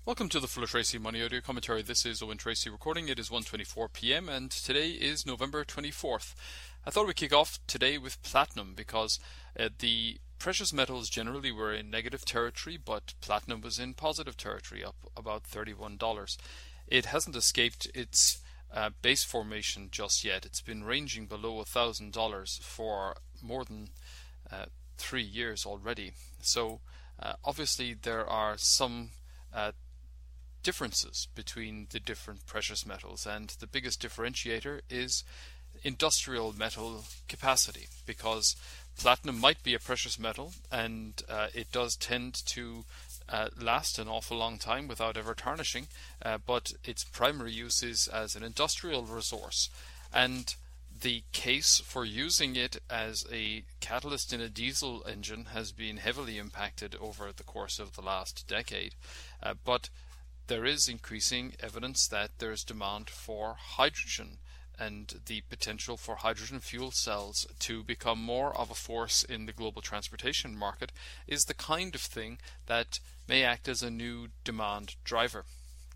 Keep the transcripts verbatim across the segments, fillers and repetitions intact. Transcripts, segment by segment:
Welcome to the Fuller Tracy Money Audio Commentary. This is Owen Tracy recording. It is one twenty-four p m and today is November twenty-fourth. I thought we'd kick off today with platinum because uh, the precious metals generally were in negative territory, but platinum was in positive territory, up about thirty-one dollars. It hasn't escaped its uh, base formation just yet. It's been ranging below one thousand dollars for more than uh, three years already. So uh, obviously there are some uh, differences between the different precious metals, and the biggest differentiator is industrial metal capacity, because platinum might be a precious metal and uh, it does tend to uh, last an awful long time without ever tarnishing, uh, but its primary use is as an industrial resource, and the case for using it as a catalyst in a diesel engine has been heavily impacted over the course of the last decade, uh, but there is increasing evidence that there is demand for hydrogen, and the potential for hydrogen fuel cells to become more of a force in the global transportation market is the kind of thing that may act as a new demand driver.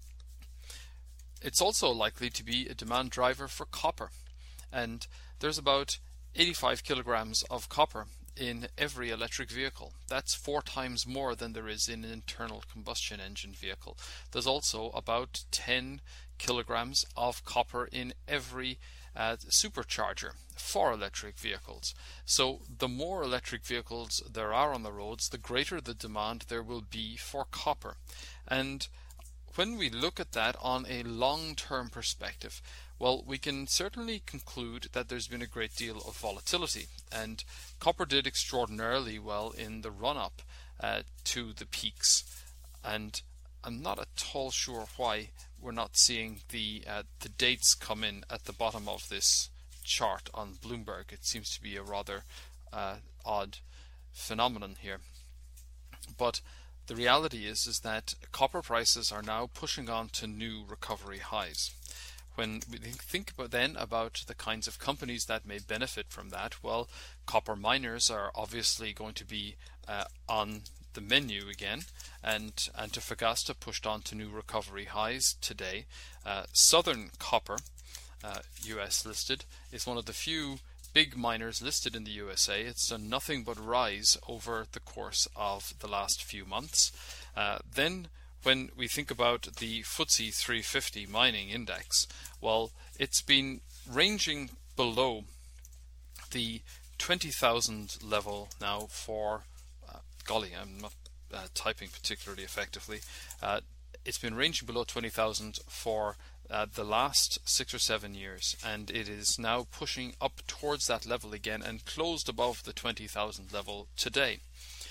It's also likely to be a demand driver for copper, and there's about eighty-five kilograms of copper in every electric vehicle. That's four times more than there is in an internal combustion engine vehicle. There's also about ten kilograms of copper in every uh, supercharger for electric vehicles. So the more electric vehicles there are on the roads, the greater the demand there will be for copper. And when we look at that on a long-term perspective, well, we can certainly conclude that there's been a great deal of volatility, and copper did extraordinarily well in the run-up uh, to the peaks, and I'm not at all sure why we're not seeing the uh, the dates come in at the bottom of this chart on Bloomberg. It seems to be a rather uh, odd phenomenon here, but the reality is is that copper prices are now pushing on to new recovery highs. When we think about then about the kinds of companies that may benefit from that, well, copper miners are obviously going to be uh, on the menu again, and Antofagasta pushed on to new recovery highs today. Uh, Southern Copper, uh, U S listed, is one of the few big miners listed in the U S A. It's done nothing but rise over the course of the last few months. Uh, then when we think about the F T S E three fifty mining index, well, it's been ranging below the twenty thousand level now for, uh, golly, I'm not uh, typing particularly effectively. Uh, it's been ranging below twenty thousand for uh, the last six or seven years, and it is now pushing up towards that level again and closed above the twenty thousand level today.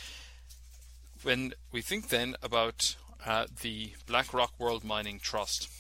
When we think then about Uh, the BlackRock World Mining Trust,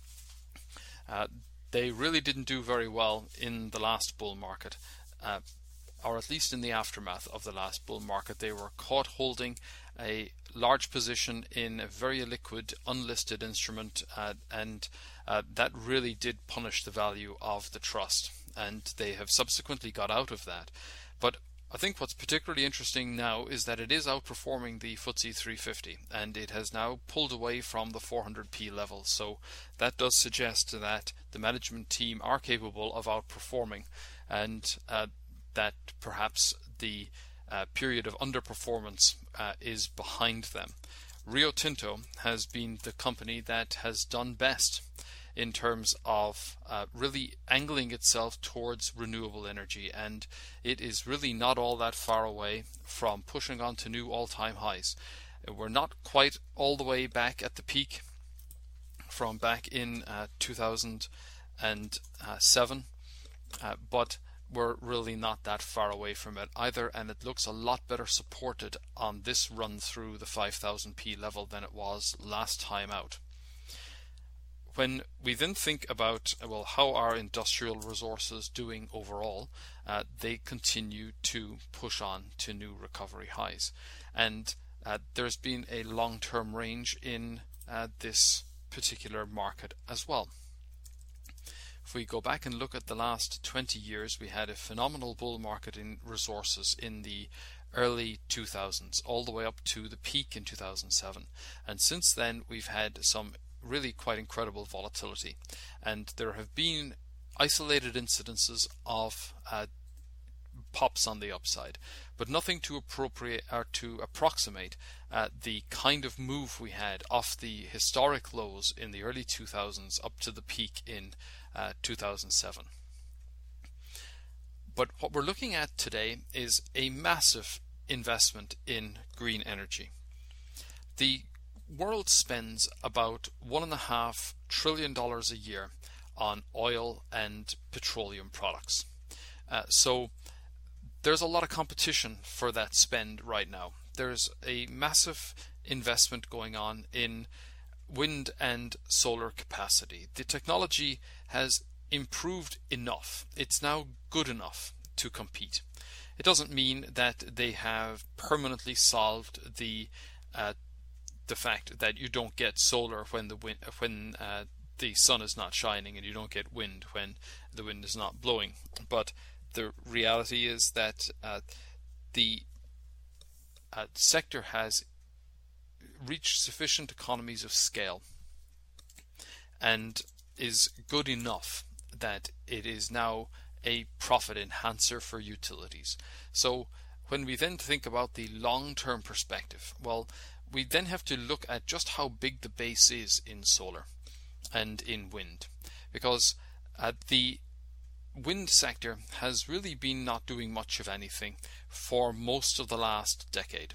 uh, they really didn't do very well in the last bull market, uh, or at least in the aftermath of the last bull market. They were caught holding a large position in a very liquid, unlisted instrument, uh, and uh, that really did punish the value of the trust, and they have subsequently got out of that. But I think what's particularly interesting now is that it is outperforming the F T S E three fifty, and it has now pulled away from the four hundred p level. So that does suggest that the management team are capable of outperforming, and uh, that perhaps the uh, period of underperformance uh, is behind them. Rio Tinto has been the company that has done best in terms of uh, really angling itself towards renewable energy, and it is really not all that far away from pushing on to new all-time highs. We're not quite all the way back at the peak from back in uh, two thousand seven, uh, but we're really not that far away from it either, and it looks a lot better supported on this run through the five thousand p level than it was last time out. When we then think about, well, how are industrial resources doing overall, uh, they continue to push on to new recovery highs. And uh, there's been a long-term range in uh, this particular market as well. If we go back and look at the last twenty years, we had a phenomenal bull market in resources in the early two thousands, all the way up to the peak in two thousand seven. And since then, we've had some really quite incredible volatility. And there have been isolated incidences of uh, pops on the upside, but nothing to appropriate or to approximate uh, the kind of move we had off the historic lows in the early two thousands up to the peak in uh, two thousand seven. But what we're looking at today is a massive investment in green energy. The world spends about one and a half trillion dollars a year on oil and petroleum products. Uh, so there's a lot of competition for that spend right now. There's a massive investment going on in wind and solar capacity. The technology has improved enough. It's now good enough to compete. It doesn't mean that they have permanently solved the uh, the fact that you don't get solar when the wind when uh, the sun is not shining, and you don't get wind when the wind is not blowing. But the reality is that uh, the uh, sector has reached sufficient economies of scale and is good enough that it is now a profit enhancer for utilities. So when we then think about the long-term perspective, well, we then have to look at just how big the base is in solar and in wind, because uh, the wind sector has really been not doing much of anything for most of the last decade.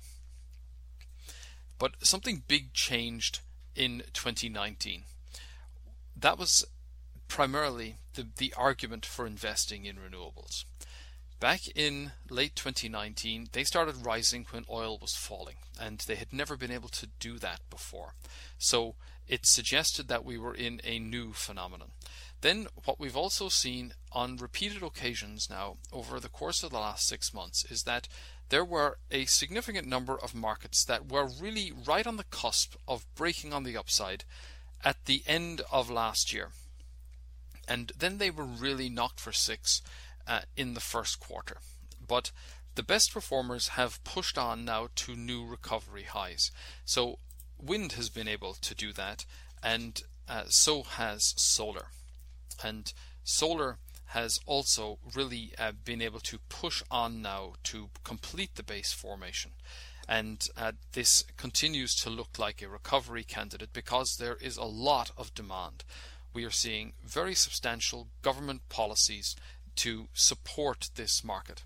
But something big changed in twenty nineteen. That was primarily the, the argument for investing in renewables. Back in late twenty nineteen, they started rising when oil was falling, and they had never been able to do that before. So it suggested that we were in a new phenomenon. Then what we've also seen on repeated occasions now over the course of the last six months is that there were a significant number of markets that were really right on the cusp of breaking on the upside at the end of last year. And then they were really knocked for six uh, in the first quarter. But the best performers have pushed on now to new recovery highs. So wind has been able to do that, and uh, so has solar. And solar has also really uh, been able to push on now to complete the base formation. And uh, this continues to look like a recovery candidate because there is a lot of demand. We are seeing very substantial government policies to support this market.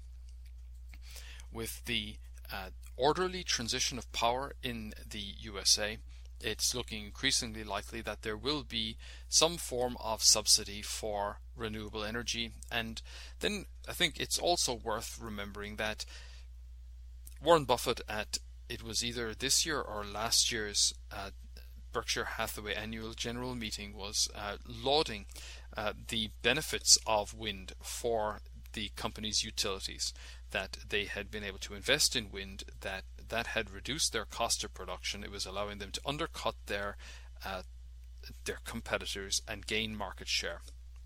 With the uh, orderly transition of power in the U S A, it's looking increasingly likely that there will be some form of subsidy for renewable energy. And then I think it's also worth remembering that Warren Buffett, at it was either this year or last year's uh, Berkshire Hathaway annual general meeting, was uh, lauding uh, the benefits of wind for the company's utilities, that they had been able to invest in wind, that that had reduced their cost of production. It was allowing them to undercut their uh, their competitors and gain market share.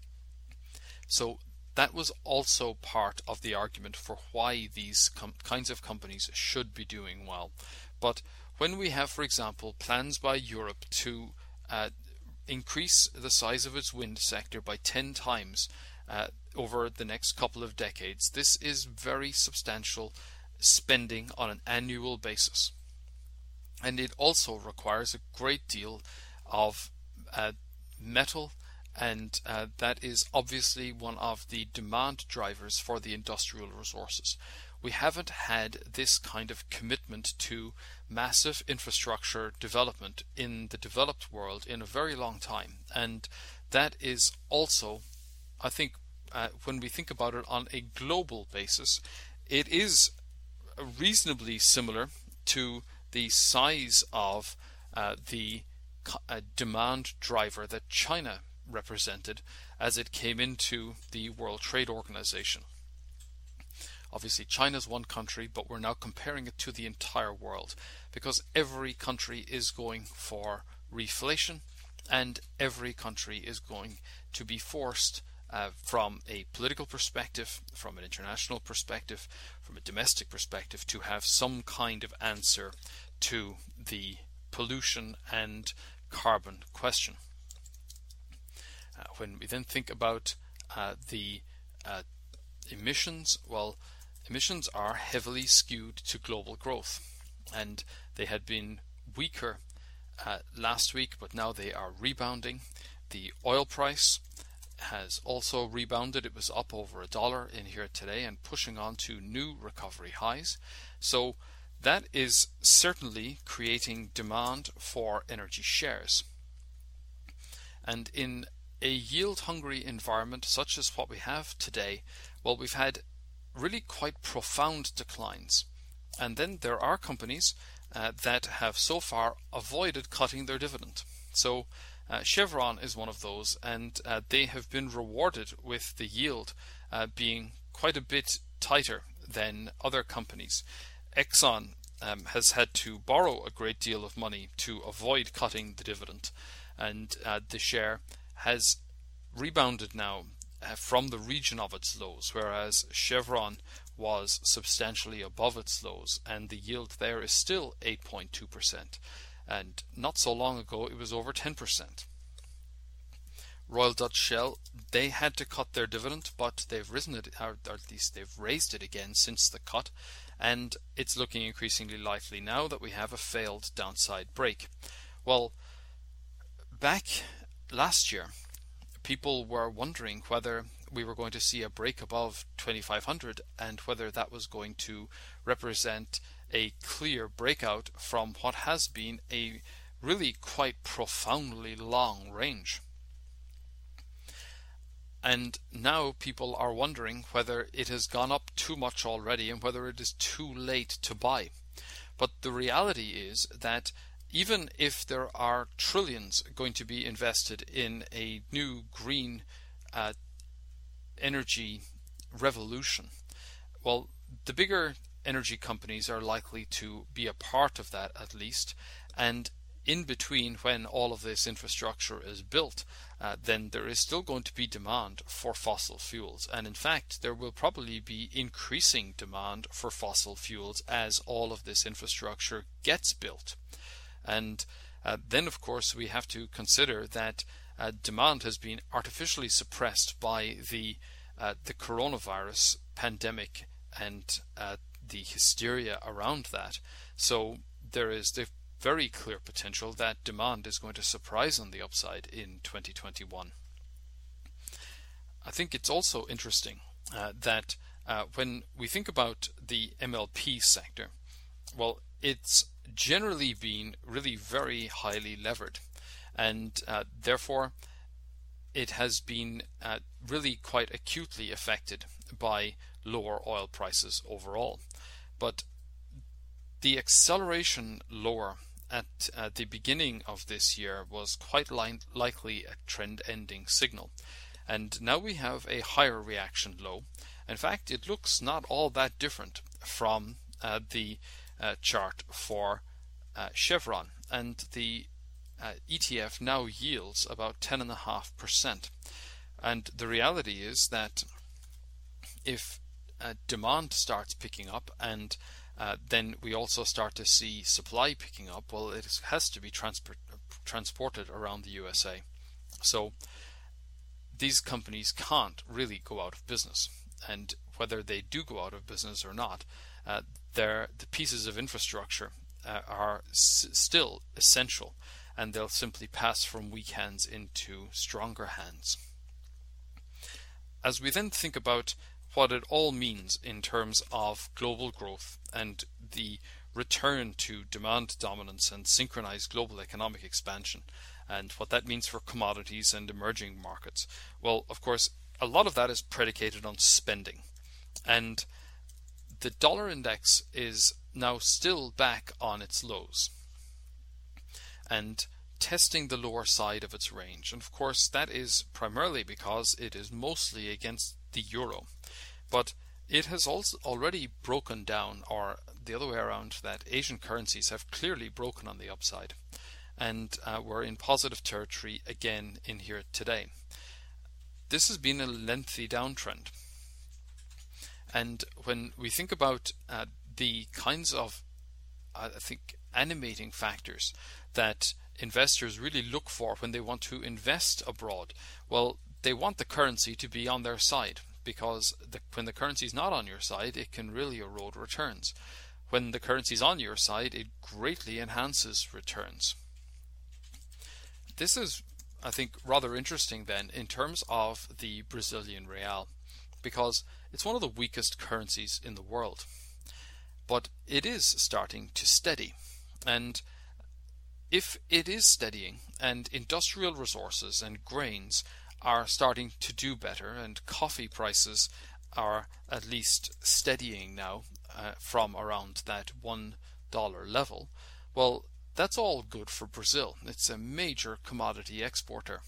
So that was also part of the argument for why these com- kinds of companies should be doing well. But when we have, for example, plans by Europe to uh, increase the size of its wind sector by ten times uh, over the next couple of decades, this is very substantial spending on an annual basis. And it also requires a great deal of uh, metal, and uh, that is obviously one of the demand drivers for the industrial resources. We haven't had this kind of commitment to massive infrastructure development in the developed world in a very long time, and that is also, I think, uh, when we think about it on a global basis, it is reasonably similar to the size of uh, the uh, demand driver that China represented as it came into the World Trade Organization. Obviously, China's one country, but we're now comparing it to the entire world, because every country is going for reflation, and every country is going to be forced uh, from a political perspective, from an international perspective, from a domestic perspective, to have some kind of answer to the pollution and carbon question. Uh, when we then think about uh, the uh, emissions, well, emissions are heavily skewed to global growth, and they had been weaker uh, last week, but now they are rebounding. The oil price has also rebounded. It was up over a dollar in here today and pushing on to new recovery highs. So that is certainly creating demand for energy shares. And in a yield-hungry environment such as what we have today, well, we've had really quite profound declines. And then there are companies uh, that have so far avoided cutting their dividend. So uh, Chevron is one of those, and uh, they have been rewarded with the yield uh, being quite a bit tighter than other companies. Exxon um, has had to borrow a great deal of money to avoid cutting the dividend, and uh, the share has rebounded now uh, from the region of its lows, whereas Chevron was substantially above its lows, and the yield there is still eight point two percent, and not so long ago it was over ten percent. Royal Dutch Shell, they had to cut their dividend, but they've risen it, or at least they've raised it again since the cut, and it's looking increasingly likely now that we have a failed downside break. Well, back last year, people were wondering whether we were going to see a break above twenty-five hundred and whether that was going to represent a clear breakout from what has been a really quite profoundly long range. And now people are wondering whether it has gone up too much already and whether it is too late to buy. But the reality is that even if there are trillions going to be invested in a new green uh, energy revolution, well, the bigger energy companies are likely to be a part of that at least, and in between when all of this infrastructure is built, uh, then there is still going to be demand for fossil fuels, and in fact there will probably be increasing demand for fossil fuels as all of this infrastructure gets built. And uh, then of course we have to consider that uh, demand has been artificially suppressed by the uh, the coronavirus pandemic and uh, the hysteria around that. So there is the very clear potential that demand is going to surprise on the upside in twenty twenty-one. I think it's also interesting uh, that uh, when we think about the M L P sector, well, it's generally been really very highly levered, and uh, therefore it has been uh, really quite acutely affected by lower oil prices overall. But the acceleration lower at uh, the beginning of this year was quite li- likely a trend-ending signal, and now we have a higher reaction low. In fact, it looks not all that different from uh, the uh, chart for uh, Chevron, and the uh, E T F now yields about ten point five percent. And the reality is that if uh, demand starts picking up and Uh, then we also start to see supply picking up, well, it has to be transport, transported around the U S A. So these companies can't really go out of business. And whether they do go out of business or not, uh, the pieces of infrastructure uh, are s- still essential, and they'll simply pass from weak hands into stronger hands. As we then think about what it all means in terms of global growth and the return to demand dominance and synchronized global economic expansion, and what that means for commodities and emerging markets, well, of course, a lot of that is predicated on spending. And the dollar index is now still back on its lows and testing the lower side of its range. And of course, that is primarily because it is mostly against the euro. But it has also already broken down, or the other way around, that Asian currencies have clearly broken on the upside, and uh, we're in positive territory again in here today. this has been a lengthy downtrend. And when we think about uh, the kinds of, uh, I think, animating factors that investors really look for when they want to invest abroad, well, they want the currency to be on their side, because the, when the currency is not on your side, it can really erode returns. When the currency is on your side, it greatly enhances returns. This is, I think, rather interesting then in terms of the Brazilian real, because it's one of the weakest currencies in the world. But it is starting to steady, and if it is steadying and industrial resources and grains are starting to do better and coffee prices are at least steadying now uh, from around that one dollar level, well, that's all good for Brazil. It's a major commodity exporter.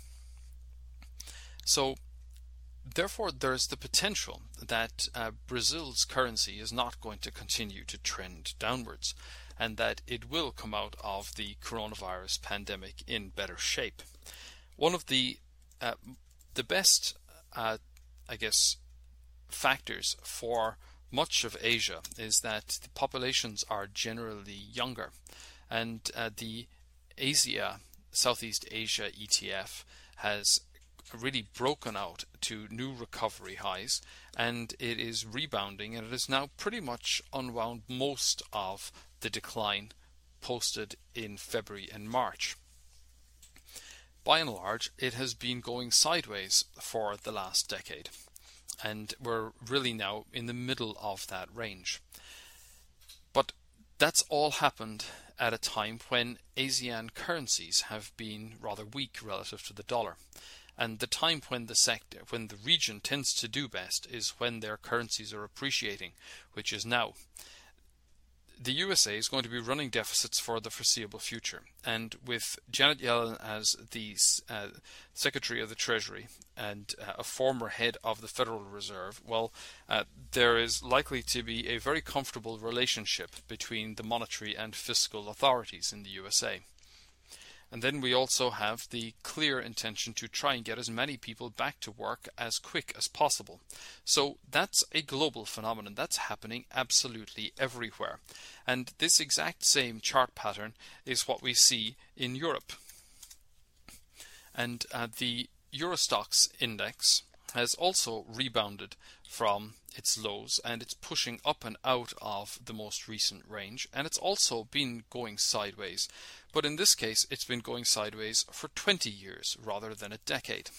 So therefore there's the potential that uh, Brazil's currency is not going to continue to trend downwards, and that it will come out of the coronavirus pandemic in better shape. One of the uh, the best, uh, I guess, factors for much of Asia is that the populations are generally younger, and uh, the Asia, Southeast Asia E T F has really broken out to new recovery highs, and it is rebounding, and it has now pretty much unwound most of the decline posted in February and March. By and large, it has been going sideways for the last decade, and we're really now in the middle of that range. But that's all happened at a time when ASEAN currencies have been rather weak relative to the dollar. And the time when the sector, when the region tends to do best is when their currencies are appreciating, which is now. The U S A is going to be running deficits for the foreseeable future, and with Janet Yellen as the uh, Secretary of the Treasury and uh, a former head of the Federal Reserve, well, uh, there is likely to be a very comfortable relationship between the monetary and fiscal authorities in the U S A. And then we also have the clear intention to try and get as many people back to work as quick as possible. So that's a global phenomenon that's happening absolutely everywhere. And this exact same chart pattern is what we see in Europe. And uh, the Eurostoxx index has also rebounded from its lows, and it's pushing up and out of the most recent range, and it's also been going sideways, but in this case it's been going sideways for twenty years rather than a decade.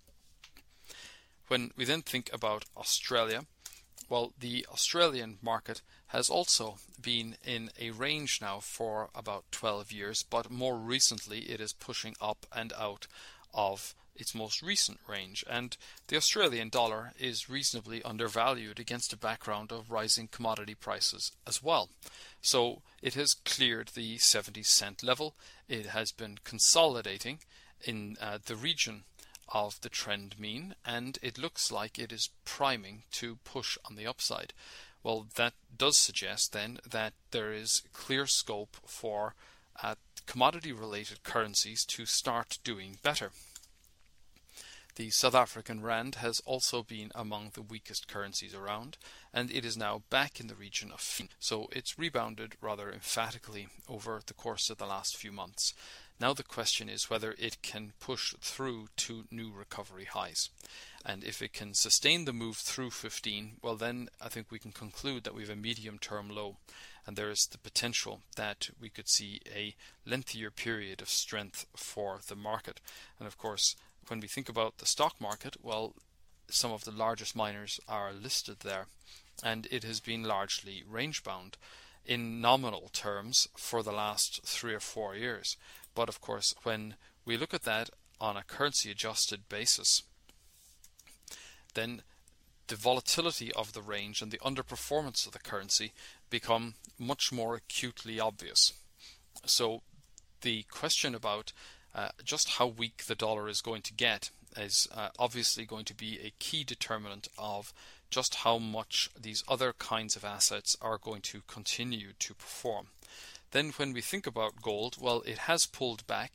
When we then think about Australia, well, the Australian market has also been in a range now for about twelve years, but more recently it is pushing up and out of its most recent range, and the Australian dollar is reasonably undervalued against a background of rising commodity prices as well. So it has cleared the seventy cent level. It has been consolidating in uh, the region of the trend mean, and it looks like it is priming to push on the upside. Well, that does suggest then that there is clear scope for uh, commodity related currencies to start doing better. The South African rand has also been among the weakest currencies around, and it is now back in the region of, so it's rebounded rather emphatically over the course of the last few months. Now the question is whether it can push through to new recovery highs. And if it can sustain the move through fifteen, well then I think we can conclude that we have a medium-term low, and there is the potential that we could see a lengthier period of strength for the market. And of course, when we think about the stock market, well, some of the largest miners are listed there, and it has been largely range-bound in nominal terms for the last three or four years. But of course, when we look at that on a currency-adjusted basis, then the volatility of the range and the underperformance of the currency become much more acutely obvious. So the question about Uh, just how weak the dollar is going to get is uh, obviously going to be a key determinant of just how much these other kinds of assets are going to continue to perform. Then when we think about gold, well, it has pulled back,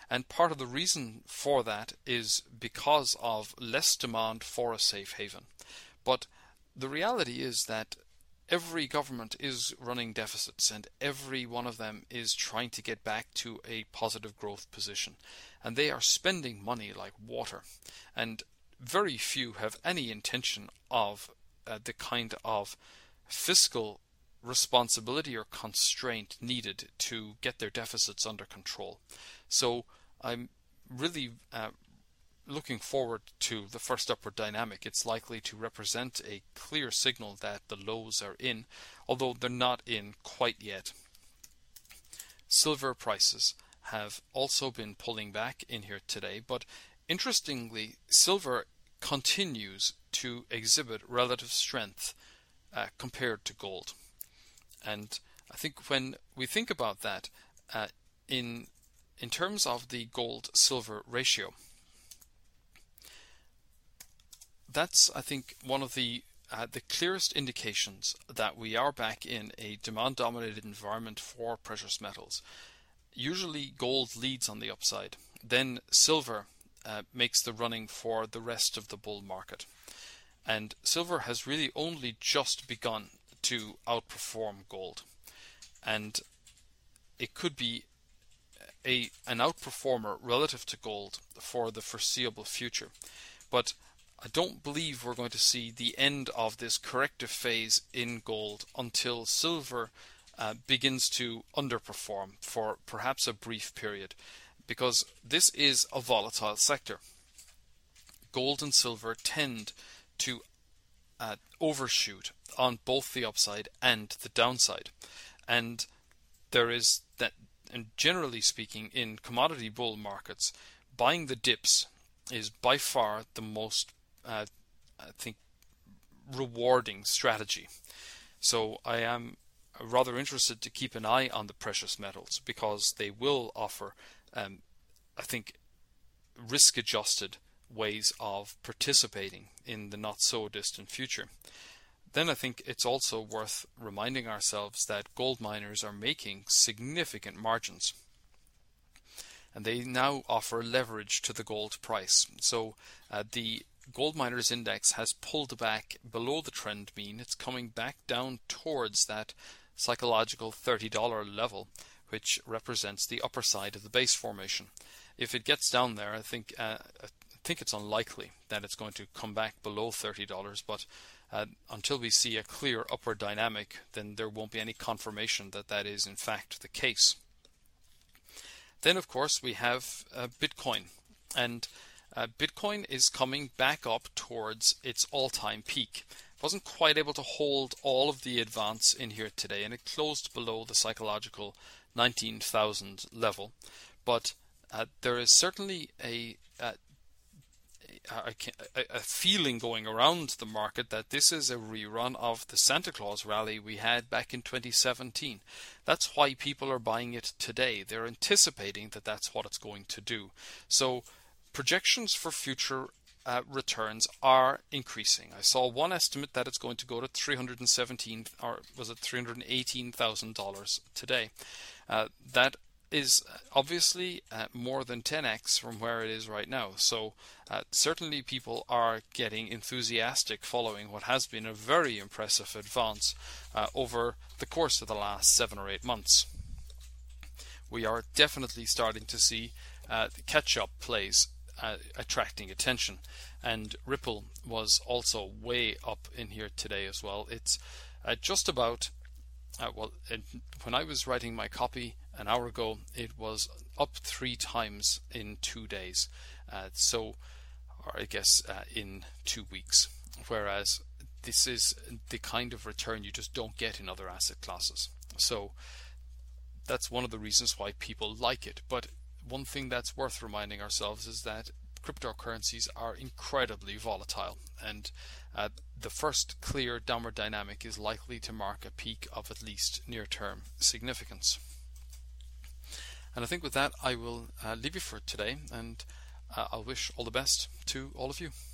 And part of the reason for that is because of less demand for a safe haven. But the reality is that every government is running deficits, and every one of them is trying to get back to a positive growth position. And they are spending money like water. And very few have any intention of uh, the kind of fiscal responsibility or constraint needed to get their deficits under control. So I'm really uh, looking forward to the first upward dynamic. It's likely to represent a clear signal that the lows are in, although they're not in quite yet. Silver prices have also been pulling back in here today, but interestingly, silver continues to exhibit relative strength uh, compared to gold. And I think when we think about that uh, in in terms of the gold-silver ratio, that's, I think, one of the uh, the clearest indications that we are back in a demand-dominated environment for precious metals. Usually gold leads on the upside, then silver uh, makes the running for the rest of the bull market. And silver has really only just begun to outperform gold. And it could be a an outperformer relative to gold for the foreseeable future. But I don't believe we're going to see the end of this corrective phase in gold until silver uh, begins to underperform for perhaps a brief period, because this is a volatile sector. Gold and silver tend to uh, overshoot on both the upside and the downside, and there is that. And generally speaking, in commodity bull markets, buying the dips is by far the most, uh, I think, rewarding strategy. So I am rather interested to keep an eye on the precious metals, because they will offer, um, I think, risk-adjusted ways of participating in the not-so-distant future. Then I think it's also worth reminding ourselves that gold miners are making significant margins, and they now offer leverage to the gold price. So uh, the gold miners index has pulled back below the trend mean. It's coming back down towards that psychological thirty dollar level, which represents the upper side of the base formation. If it gets down there, I think uh, I think it's unlikely that it's going to come back below thirty dollars, but Uh, until we see a clear upward dynamic, then there won't be any confirmation that that is in fact the case. Then, of course, we have uh, Bitcoin, and uh, Bitcoin is coming back up towards its all-time peak. It wasn't quite able to hold all of the advance in here today, and it closed below the psychological nineteen thousand level, but uh, there is certainly a uh, I can't, a, a feeling going around the market that this is a rerun of the Santa Claus rally we had back in twenty seventeen. That's why people are buying it today. They're anticipating that that's what it's going to do. So projections for future uh, returns are increasing. I saw one estimate that it's going to go to three hundred seventeen, or was it three hundred eighteen thousand dollars today. Uh, that is obviously uh, more than ten x from where it is right now. So uh, certainly people are getting enthusiastic following what has been a very impressive advance uh, over the course of the last seven or eight months. We are definitely starting to see uh, catch-up plays uh, attracting attention, and Ripple was also way up in here today as well. It's uh, just about Uh, well, it, when I was writing my copy an hour ago, it was up three times in two days. Uh, so, or I guess uh, in two weeks. Whereas this is the kind of return you just don't get in other asset classes. So that's one of the reasons why people like it. But one thing that's worth reminding ourselves is that cryptocurrencies are incredibly volatile, and uh, the first clear downward dynamic is likely to mark a peak of at least near-term significance. And I think with that I will uh, leave you for today, and uh, I'll wish all the best to all of you.